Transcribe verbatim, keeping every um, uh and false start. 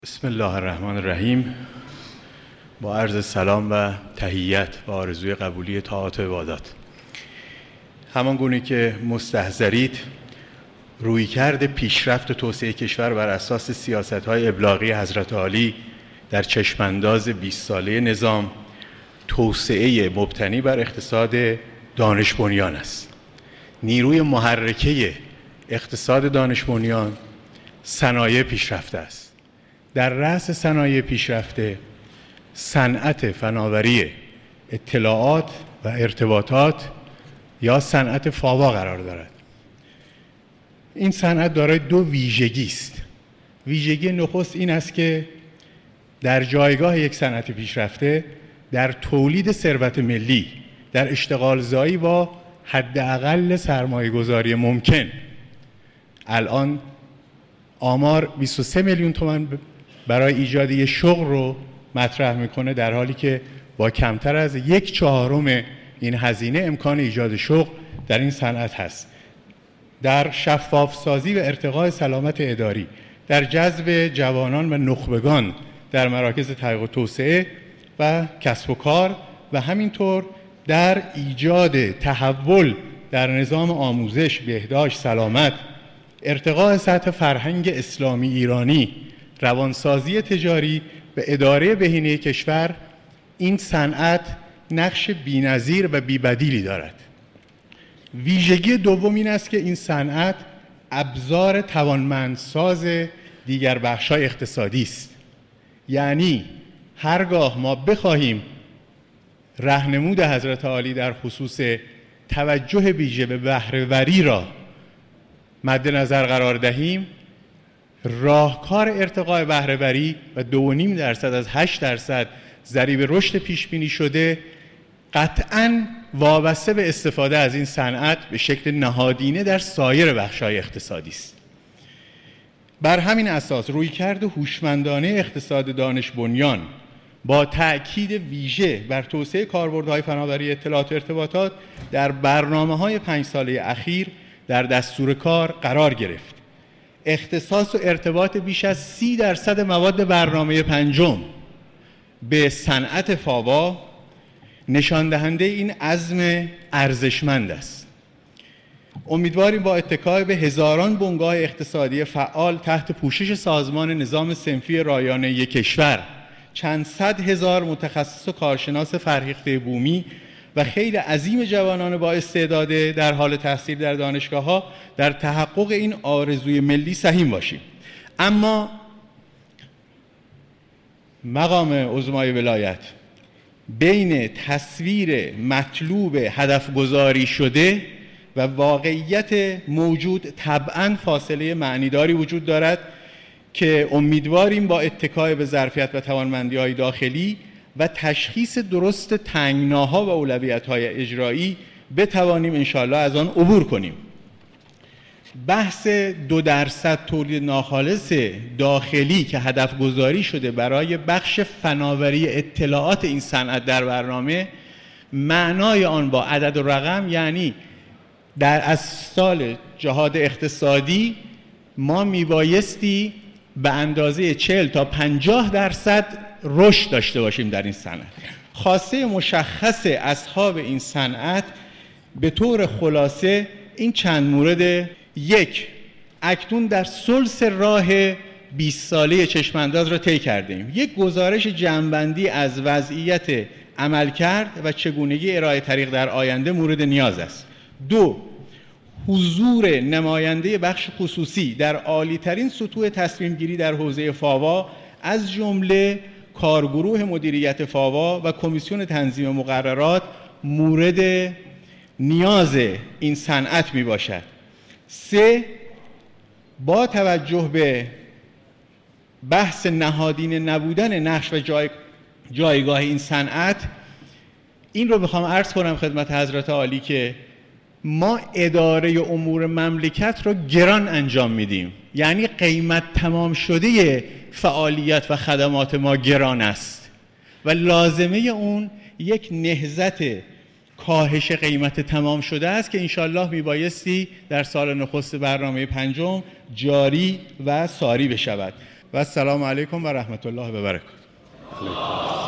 بسم الله الرحمن الرحیم. با عرض سلام و تحیت و آرزوی قبولی طاعات و عبادات. همان گونه که مستحضرید، رویکرد پیشرفت توسعه کشور بر اساس سیاست‌های ابلاغی حضرت عالی در چشمانداز بیست ساله نظام توسعه مبتنی بر اقتصاد دانش بنیان است. نیروی محرکه اقتصاد دانش بنیان صنایع پیشرفته است. در رأس صنایع پیشرفته صنعت فناوری اطلاعات و ارتباطات یا صنعت فاوا قرار دارد. این صنعت دارای دو ویژگی است. ویژگی نخست این است که در جایگاه یک صنعت پیشرفته در تولید ثروت ملی، در اشتغال زایی با حداقل سرمایه‌گذاری ممکن. الان آمار بیست و سه میلیون تومان برای ایجاد یک شغل رو مطرح میکنه، در حالی که با کمتر از یک چهارم این هزینه امکان ایجاد شغل در این صنعت هست. در شفاف سازی و ارتقاء سلامت اداری، در جذب جوانان و نخبگان در مراکز تحقیق و توسعه و کسب و کار و همینطور در ایجاد تحول در نظام آموزش، بهداشت، سلامت، ارتقاء سطح فرهنگ اسلامی ایرانی، روانسازی تجاری و اداره بهینه کشور، این صنعت نقش بی‌نظیر و بی‌بدیلی دارد. ویژگی دوم این است که این صنعت ابزار توانمندساز دیگر بخش‌های اقتصادی است. یعنی هرگاه ما بخواهیم راهنمود حضرت عالی در خصوص توجه ویژه به بهره‌وری را مد نظر قرار دهیم، راهکار ارتقاء بهره‌وری و دو و نیم درصد از هشت درصد ضریب رشد پیش بینی شده قطعاً وابسته به استفاده از این صنعت به شکل نهادینه در سایر بخش‌های اقتصادی است. بر همین اساس رویکرد هوشمندانه اقتصاد دانش بنیان با تأکید ویژه بر توسعه کاربردهای فناوری اطلاعات و ارتباطات در برنامه‌های پنج ساله اخیر در دستور کار قرار گرفت. اختصاص و ارتباط بیش از سی درصد مواد برنامه پنجم به صنعت فاوا نشان دهنده این عزم ارزشمند است. امیدواریم با اتکای به هزاران بنگاه اقتصادی فعال تحت پوشش سازمان نظام صنفی رایانه کشور، چند صد هزار متخصص و کارشناس فرهیخته بومی و خیلی عظیم جوانان با استعداده در حال تحصیل در دانشگاه‌ها در تحقق این آرزوی ملی سهیم باشیم. اما مقام عظمای ولایت بین تصویر مطلوب هدف گذاری شده و واقعیت موجود طبعاً فاصله معنیداری وجود دارد که امیدواریم با اتکای به ظرفیت و توانمندی‌های داخلی و تشخیص درست تنگناها و اولویت‌های اجرایی بتوانیم انشاءالله از آن عبور کنیم. بحث دو درصد تولید ناخالص داخلی که هدف گذاری شده برای بخش فناوری اطلاعات این صنعت در برنامه، معنای آن با عدد و رقم یعنی در از سال جهاد اقتصادی ما میبایستی به اندازه چهل تا پنجاه درصد رشد داشته باشیم در این صنعت. خواسته مشخص اصحاب این صنعت به طور خلاصه این چند مورد: یک، اکنون در ثلث راه بیست ساله چشمانداز را طی کردیم. یک گزارش جمع‌بندی از وضعیت عملکرد و چگونگی ارائه طریق در آینده مورد نیاز است. دو، حضور نماینده بخش خصوصی در عالی‌ترین سطوح تصمیم گیری در حوزه فاوا از جمله کارگروه مدیریت فاوا و کمیسیون تنظیم مقررات مورد نیاز این صنعت می باشد. سه، با توجه به بحث نهادینه نبودن نقش و جای جایگاه این صنعت، این رو بخوام عرض کنم خدمت حضرت عالی که ما اداره امور مملکت رو گران انجام میدیم. یعنی قیمت تمام شده فعالیت و خدمات ما گران است و لازمه اون یک نهضت کاهش قیمت تمام شده است که انشالله میبایستی در سال نخست برنامه پنجم جاری و ساری بشود. و السلام علیکم و رحمت الله و برکاته.